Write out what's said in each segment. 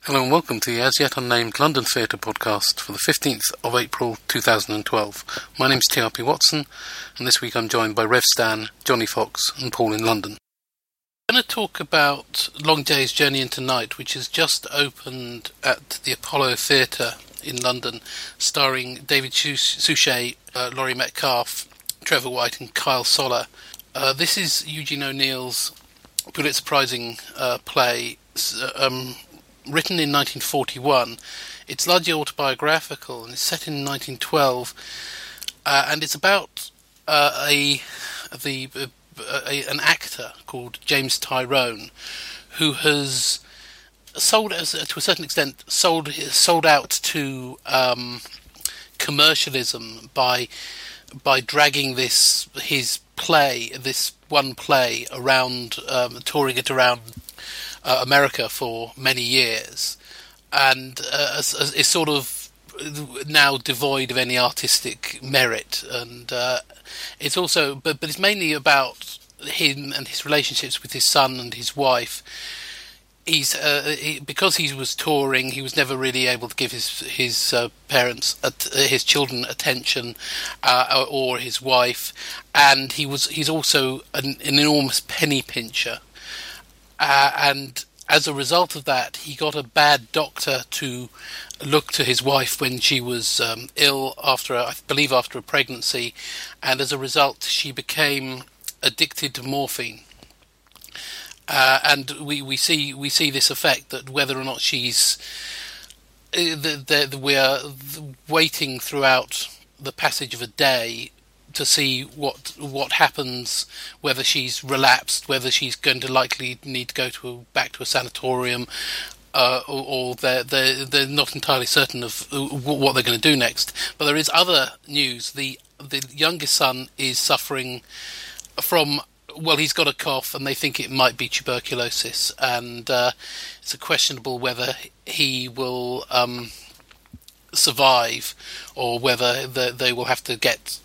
Hello and welcome to the As Yet Unnamed London Theatre podcast for the 15th of April 2012. My name's TRP Watson, and this week I'm joined by Rev Stan, Johnny Fox and Paul in London. I'm going to talk about Long Day's Journey into Night, which has just opened at the Apollo Theatre in London, starring David Suchet, Laurie Metcalf, Trevor White and Kyle Soller. This is Eugene O'Neill's Pulitzer Prizing play, written in 1941. It's largely autobiographical and it's set in 1912, and it's about an actor called James Tyrone, who has sold, to a certain extent, sold out to commercialism by dragging his one play around, touring it around America for many years, and is sort of now devoid of any artistic merit. And it's also, but it's mainly about him and his relationships with his son and his wife. Because he was touring, he was never really able to give his parents, his children, attention, or his wife, and he's also an enormous penny pincher. And as a result of that, he got a bad doctor to look to his wife when she was ill after a pregnancy, and as a result, she became addicted to morphine. And we see this effect, that whether or not she's we are waiting throughout the passage of a day to see what happens, whether she's relapsed, whether she's going to likely need to go back to a sanatorium, or they're not entirely certain of what they're going to do next. But there is other news. The youngest son is suffering from, well, he's got a cough and they think it might be tuberculosis, and it's questionable whether he will survive, or whether they will have to get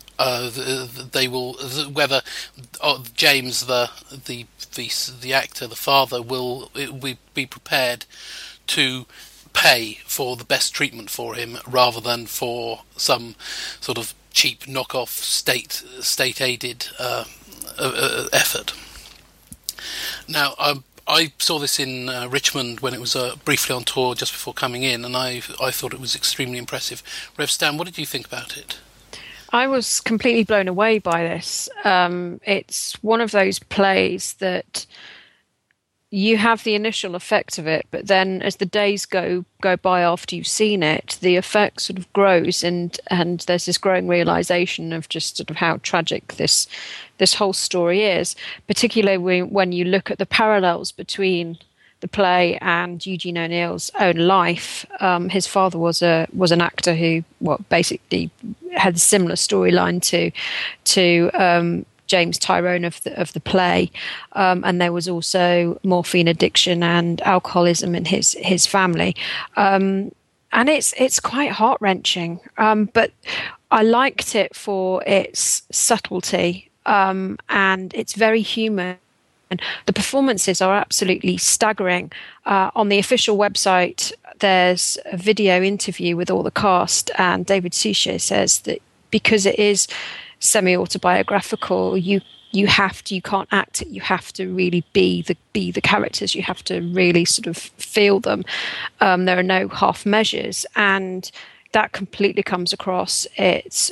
whether James, the actor, the father, will be prepared to pay for the best treatment for him rather than for some sort of cheap knockoff state aided effort. Now, I saw this in Richmond when it was briefly on tour just before coming in, and I thought it was extremely impressive. Rev Stan, what did you think about it? I was completely blown away by this. It's one of those plays that you have the initial effect of it, but then as the days go by after you've seen it, the effect sort of grows, and there's this growing realization of just sort of how tragic this whole story is, particularly when you look at the parallels between the play and Eugene O'Neill's own life. His father was an actor who basically had a similar storyline to James Tyrone of the play, and there was also morphine addiction and alcoholism in his family, and it's quite heart-wrenching. But I liked it for its subtlety, and it's very human. And the performances are absolutely staggering. On the official website, there's a video interview with all the cast, and David Suchet says that because it is semi-autobiographical, you can't act it. You have to really be the characters. You have to really sort of feel them. There are no half measures, and that completely comes across. It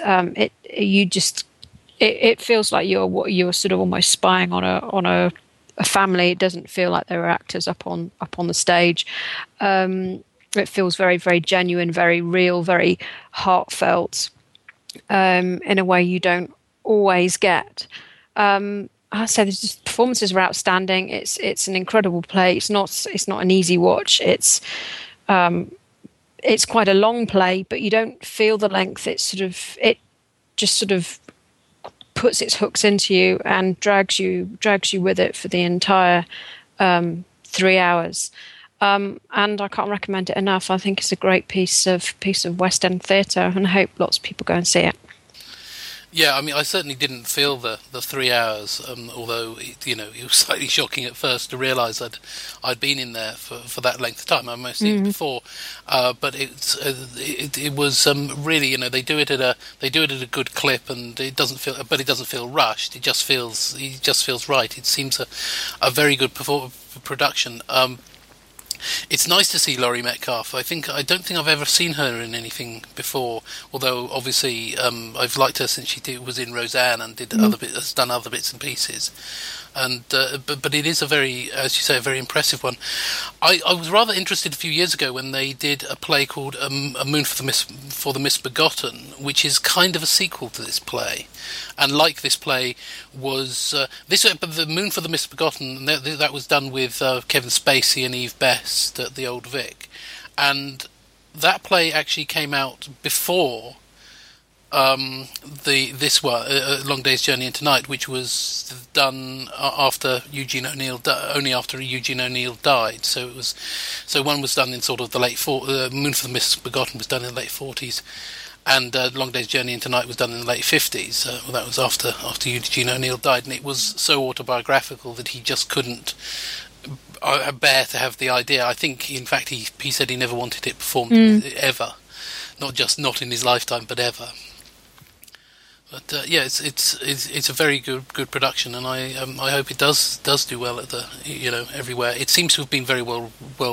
feels like you're sort of almost spying on a family. It doesn't feel like there are actors up on the stage. It feels very, very genuine, very real, very heartfelt, in a way you don't always get. I say the performances are outstanding. It's an incredible play. It's not an easy watch. It's quite a long play, but you don't feel the length. It just sort of puts its hooks into you and drags you with it for the entire 3 hours. And I can't recommend it enough. I think it's a great piece of West End theatre, and I hope lots of people go and see it. Yeah, I mean, I certainly didn't feel the 3 hours, although it was slightly shocking at first to realise I'd been in there for that length of time. I've mostly seen it before, but it was really, they do it at a good clip, and it doesn't feel rushed. It just feels right. It seems a very good production. It's nice to see Laurie Metcalf. I don't think I've ever seen her in anything before. Although obviously I've liked her since she was in Roseanne and has done other bits and pieces. And but it is a very, as you say, a very impressive one. I was rather interested a few years ago when they did a play called A Moon for the Misbegotten, which is kind of a sequel to this play. And like this play was but The Moon for the Misbegotten, that was done with Kevin Spacey and Eve Best at the Old Vic, and that play actually came out before this one, Long Day's Journey into Night, which was done after Eugene O'Neill, only after Eugene O'Neill died. So one was done in sort of the late Moon for the Misbegotten was done in the late 40s. And Long Day's Journey into Night was done in the late 50s. That was after Eugene O'Neill died, and it was so autobiographical that he just couldn't bear to have the idea. I think, in fact, he said he never wanted it performed ever, not in his lifetime, but ever. But it's a very good production, and I hope it does do well at everywhere. It seems to have been very well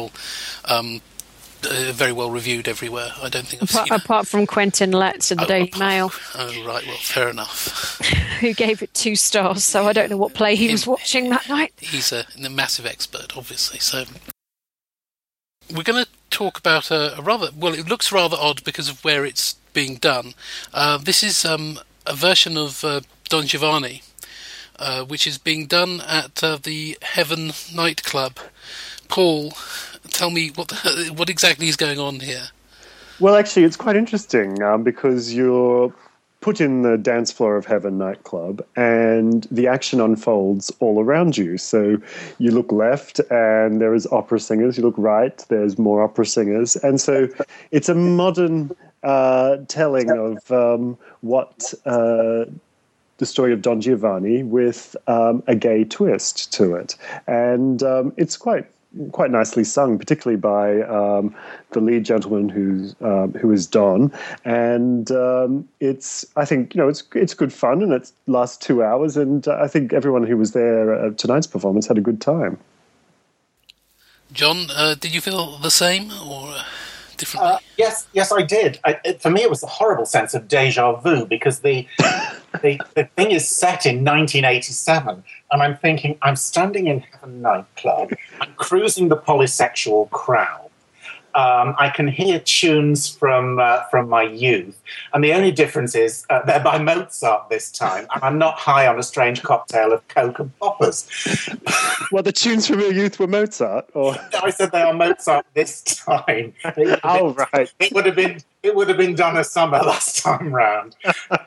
reviewed everywhere. I don't think I've seen apart from Quentin Letts in the Daily Mail. Oh right, well, fair enough. Who gave it 2 stars? So I don't know what play he was watching that night. He's a massive expert, obviously. So we're going to talk about a rather, well, it looks rather odd because of where it's being done. This is a version of Don Giovanni, which is being done at the Heaven nightclub. Paul, tell me what exactly is going on here. Well, actually, it's quite interesting because you're put in the dance floor of Heaven nightclub and the action unfolds all around you. So you look left and there is opera singers. You look right, there's more opera singers. And so it's a modern telling of what the story of Don Giovanni with a gay twist to it. And it's quite nicely sung, particularly by the lead gentleman who is Don, and I think it's good fun, and it lasts 2 hours, and I think everyone who was there at tonight's performance had a good time. John, did you feel the same or differently? Yes, I did. For me, it was a horrible sense of déjà vu because the thing is set in 1987, and I'm thinking, I'm standing in Heaven nightclub, I'm cruising the polysexual crowd. I can hear tunes from my youth, and the only difference is they're by Mozart this time, and I'm not high on a strange cocktail of Coke and poppers. Well, the tunes from your youth were Mozart, or no, I said they are Mozart this time. Right. It would have been Donna Summer last time round.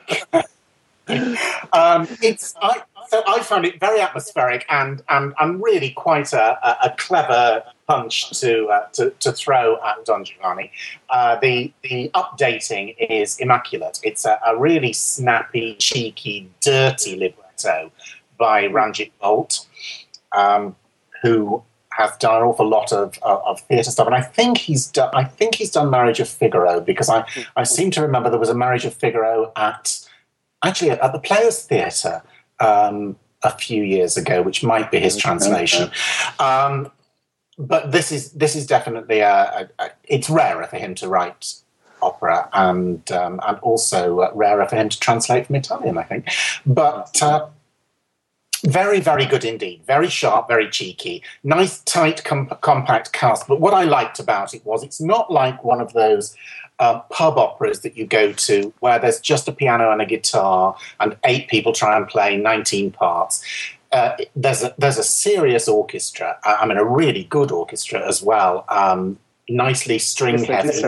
So I found it very atmospheric and really quite a clever punch to throw at Don Giovanni. The updating is immaculate. It's a really snappy, cheeky, dirty libretto by Ranjit Bolt, who has done an awful lot of theatre stuff, and I think he's done Marriage of Figaro, because I seem to remember there was a Marriage of Figaro at the Players Theatre a few years ago, which might be his translation. But this is definitely it's rarer for him to write opera, and also rarer for him to translate from Italian, I think. But very, very good indeed. Very sharp, very cheeky. Nice, tight, compact cast. But what I liked about it was it's not like one of those pub operas that you go to where there's just a piano and a guitar and 8 people try and play 19 parts. There's a serious orchestra. A really good orchestra as well. Nicely string heavy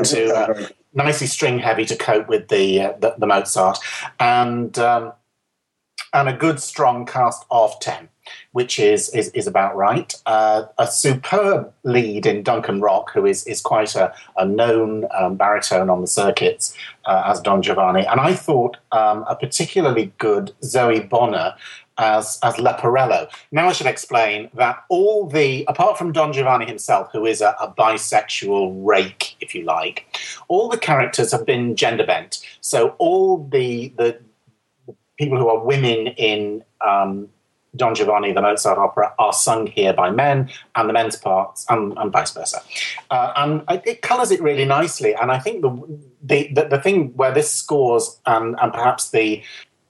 to cope with the Mozart, and a good strong cast of 10. which is about right. A superb lead in Duncan Rock, who is quite a known baritone on the circuits as Don Giovanni. And I thought a particularly good Zoe Bonner as Leporello. Now I should explain that apart from Don Giovanni himself, who is a bisexual rake, if you like, all the characters have been gender bent. So all the people who are women in Don Giovanni, the Mozart opera, are sung here by men, and the men's parts, and vice versa. And it colours it really nicely. And I think the thing where this scores, and perhaps the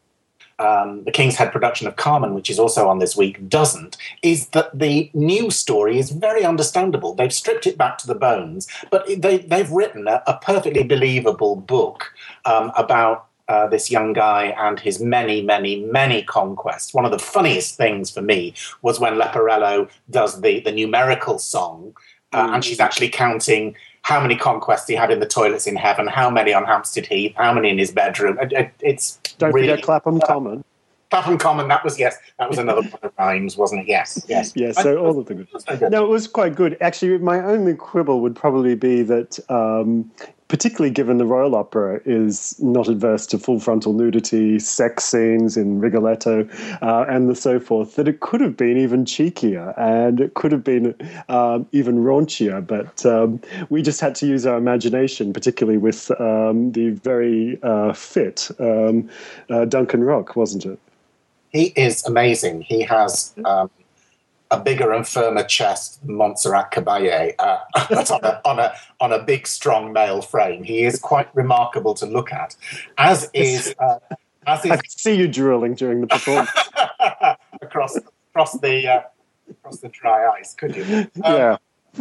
King's Head production of Carmen, which is also on this week, doesn't, is that the new story is very understandable. They've stripped it back to the bones, but they've written a perfectly believable book about this young guy and his many, many, many conquests. One of the funniest things for me was when Leporello does the numerical song, and she's actually counting how many conquests he had in the toilets in heaven, how many on Hampstead Heath, how many in his bedroom. Don't forget Clapham Common. Clapham Common, that was another one of rhymes, wasn't it? Yes. Yeah, so all of the good. No, it was quite good. Actually, my only quibble would probably be that, particularly given the Royal Opera is not adverse to full frontal nudity, sex scenes in Rigoletto, and so forth, that it could have been even cheekier and it could have been even raunchier. But we just had to use our imagination, particularly with the very fit Duncan Rock, wasn't it? He is amazing. He has a bigger and firmer chest than Montserrat Caballé on a big, strong male frame. He is quite remarkable to look at, as is. I could see you drooling during the performance across the dry ice. Could you? Yeah.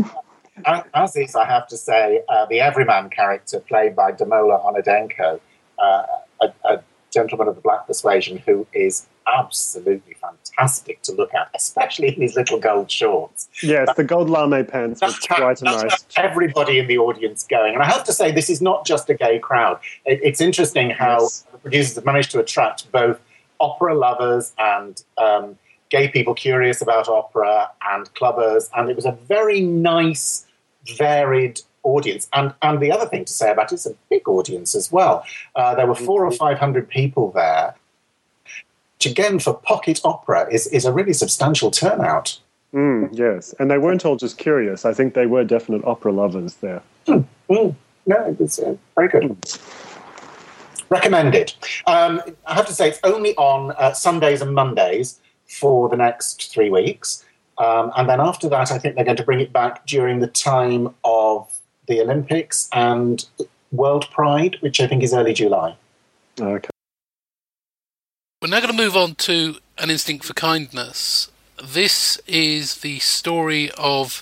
As is, I have to say, the everyman character played by Damola Onodenko, a gentleman of the Black Persuasion, who is absolutely fantastic to look at, especially in his little gold shorts. Yes, the gold lame pants were quite nice. Everybody in the audience going. And I have to say, this is not just a gay crowd. It's interesting how the producers have managed to attract both opera lovers and gay people curious about opera and clubbers. And it was a very nice, varied audience. And the other thing to say about it, it's a big audience as well. There were 400 or 500 people there, which again for pocket opera is a really substantial turnout. Yes, and they weren't all just curious. I think they were definite opera lovers there. No, it's very good. Recommended. I have to say it's only on Sundays and Mondays for the next 3 weeks. And then after that, I think they're going to bring it back during the time of the Olympics and World Pride, which I think is early July. Okay. We're now going to move on to An Instinct for Kindness. This is the story of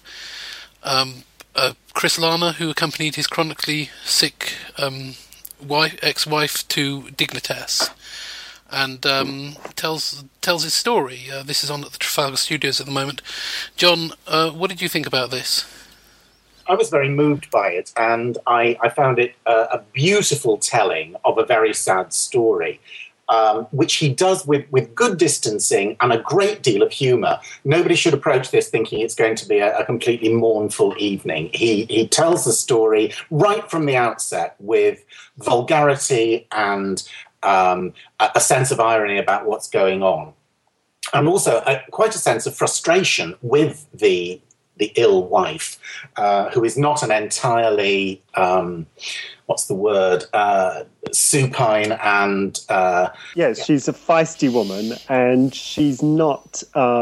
Chris Lana, who accompanied his chronically sick ex-wife to Dignitas, and tells his story. This is on at the Trafalgar Studios at the moment. John, what did you think about this? I was very moved by it, and I found it a beautiful telling of a very sad story. Which he does with good distancing and a great deal of humour. Nobody should approach this thinking it's going to be a completely mournful evening. He tells the story right from the outset with vulgarity and a sense of irony about what's going on. And also quite a sense of frustration with the ill wife, who is not an entirely... what's the word? Supine and... yes, she's a feisty woman, and she's not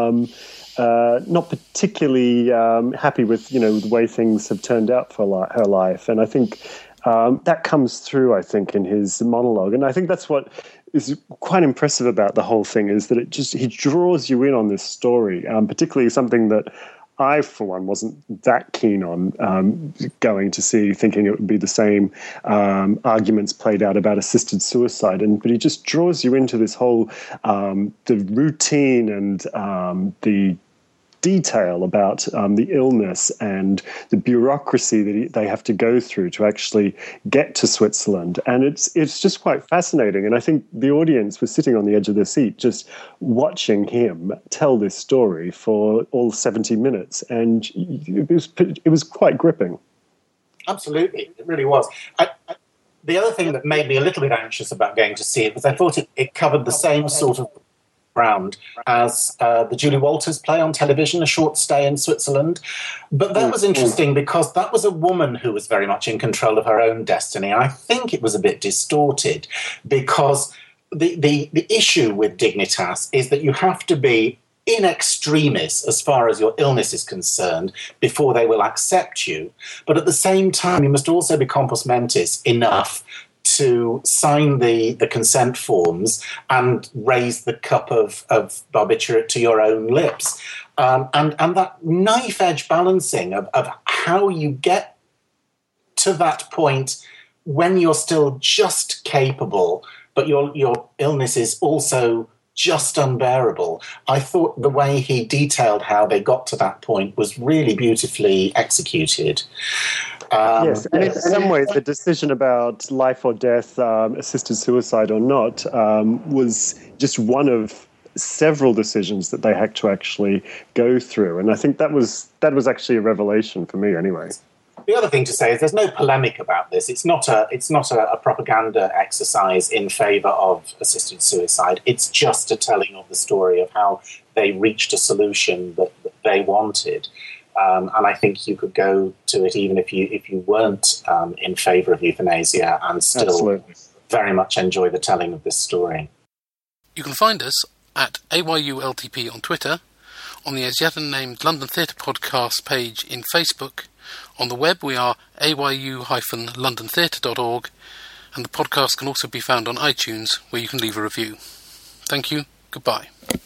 particularly happy with, the way things have turned out for her life. And I think that comes through, I think, in his monologue. And I think that's what is quite impressive about the whole thing, is that he draws you in on this story, particularly something that I, for one, wasn't that keen on going to see, thinking it would be the same arguments played out about assisted suicide. But he just draws you into this whole the routine and the detail about the illness and the bureaucracy that they have to go through to actually get to Switzerland. And it's just quite fascinating. And I think the audience was sitting on the edge of their seat just watching him tell this story for all 70 minutes. And it was quite gripping. Absolutely. It really was. The other thing that made me a little bit anxious about going to see it was I thought it covered the same sort of ground as the Julie Walters play on television, A Short Stay in Switzerland. But that was interesting because that was a woman who was very much in control of her own destiny. And I think it was a bit distorted because the issue with Dignitas is that you have to be in extremis as far as your illness is concerned before they will accept you. But at the same time, you must also be compos mentis enough to sign the consent forms and raise the cup of barbiturate to your own lips. And that knife-edge balancing of how you get to that point when you're still just capable, but your illness is also just unbearable. I thought the way he detailed how they got to that point was really beautifully executed. Yes, and in some ways the decision about life or death, assisted suicide or not, was just one of several decisions that they had to actually go through. And I think that was actually a revelation for me anyway. The other thing to say is there's no polemic about this. It's not a propaganda exercise in favour of assisted suicide. It's just a telling of the story of how they reached a solution that they wanted. And I think you could go to it even if you weren't in favour of euthanasia and still Absolutely. very much enjoy the telling of this story. You can find us at AYULTP on Twitter, on the As Yet Unnamed London Theatre Podcast page in Facebook. On the web we are ayu-londontheatre.org, and the podcast can also be found on iTunes, where you can leave a review. Thank you. Goodbye.